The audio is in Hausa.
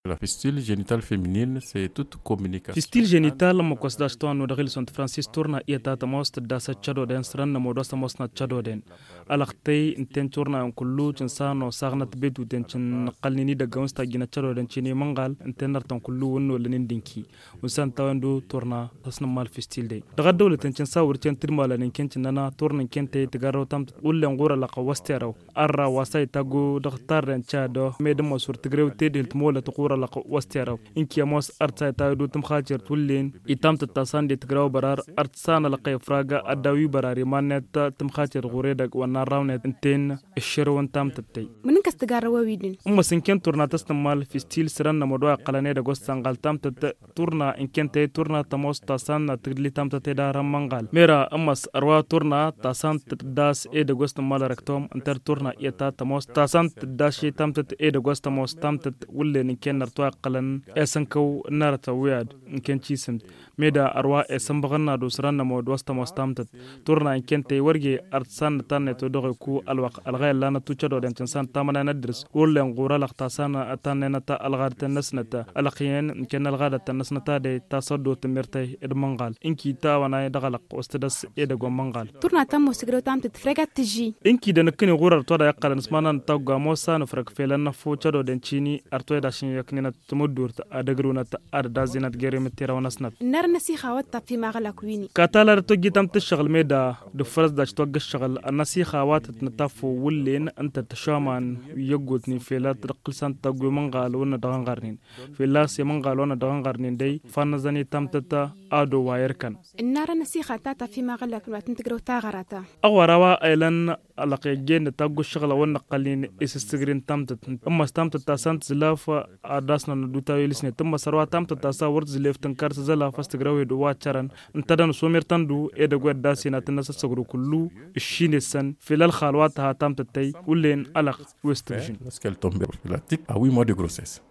La fistule génitale féminine, c'est toute communication. Fistil genital mo kosdash to anu dakhil sont Francis tourna ieta most da sa chado den sran mo do sa most na chado den alaqtay inten tourna en kullu tinsano sagnat bedu den tin qalnini da gonsta gina chado den chini mangal inten nartan kullu wonno lenin dinki usan tawando tourna tasna mal fistil de daga dawle tin sawur tin tirmala nin ken nana tourna kente tigaro tam ulle ngura la qawastero arra wasay tago dakhtar den chado medmo sur tigrew tedel tmola tqura la qawastero inki amos arta tawdo tum khajer tullin itam tasan de tigraw barar artsana la qayfraga adawi barari manet tum khajer gureda wana rawnet inten ishirwan tam tattay من كاستجار وويدين sin ken turna tasnamal fistil siran na modwa qalane da gostan galtam tat turna in ken tay turna tamos tasan na tigli tam tat da ramangal mera amas arwa turna tasan das e da gostan mal rektom antar turna yata tamos tasan das shi tam tat e da gostamos tam tat wulle in ken nartwa qalan esan ko narata wiad in ken chisim meda arwa esan baganna do siran na modwa stamos tam tat turna in ken tay warge artsan tan to do ku alwaq alghayl lana tuchado den san tamana nadris ولن غورا لقطاسانا أتانينا تا الغادة النسنة الأخيين كان الغادة النسنة دي تصدو تمرتي إدمانغال إنكي تا وانا دغلق واستدس إدغو منغال تورنا تامو سيغرو تام تتفرقات تجي إنكي دنكني غورا تودا يقال نسمانا نتاوغا موسا نفرق فيلان فو تشادو دنشيني أرتوي داشين يكنينا تمدور تا أدغرونا تا أردازينا تغيري متيرا ونسنة النار نسيخة وطا في مغلا كويني كاتالا رتوغي تام تشغل ميدا دفرز داش توغ الشغل النسيخة واتت نتافو ولين أنت تشامان يقوتني فيلا ترقل سان تاغو منغال ونا دغان غارنين فيلا سي منغال ونا دغان غارنين دي فانزاني تامتتا ادو وايركن النار نسيخة تاتا في مغلا كوات نتقرو تاغراتا اغواروا ايلان الاقيجين تاغو الشغله ونا قلين اسستغرين تامتت اما تامتتا سانت زلاف اداسنا ندوتا يلسني تم سروا تامتتا سا ورد زليف تنكار زلا فاستغراوي دو واتشران انتدن سوميرتان دو ايدا غود داسينا تنس سغرو كلو الشينسن فيلا الخالوات ها تامتتي ولين الق وسترجن Qu'elle tombe à 8 mois de grossesse.